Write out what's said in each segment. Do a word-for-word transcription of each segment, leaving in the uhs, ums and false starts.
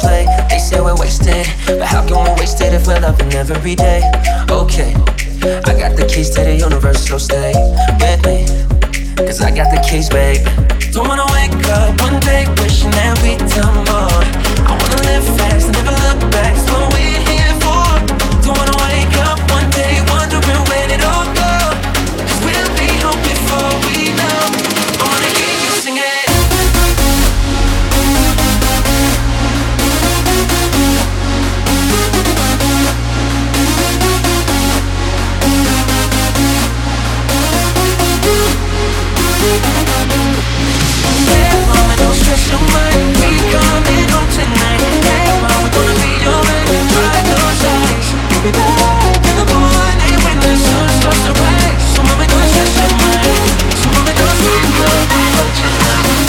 play. They say we're wasted, but how can we waste it if we're loving every day? Okay, I got the keys to the universe, so stay with me, cause I got the keys, babe. Don't wanna wake up one day wishing that we'd done more. I wanna live fast and never look back, that's what we're here for. Don't wanna wake up one day wondering where it all go, cause we'll be home before we know. I wanna hear you sing it. Hey mama, don't stress your mind, we coming home tonight. Hey mama, we're gonna be alright. Dry those eyes, you'll be back in the morning when the sun starts to rise. So mama, don't stress your mind, so mama, don't stress your mind.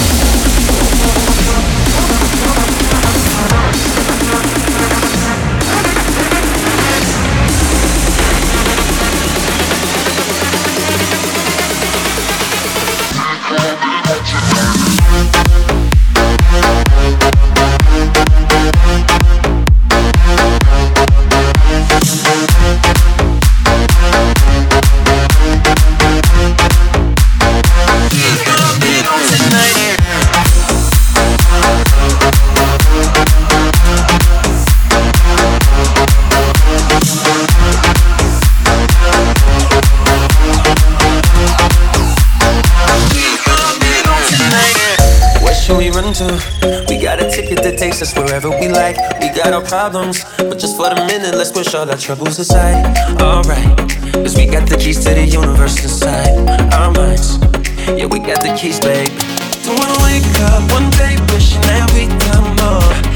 We got a ticket that takes us wherever we like. We got our problems, but just for the minute, let's push all our troubles aside. Alright, cause we got the keys to the universe inside our minds. Yeah, we got the keys, babe. Don't wanna wake up one day wishing that we'd done more.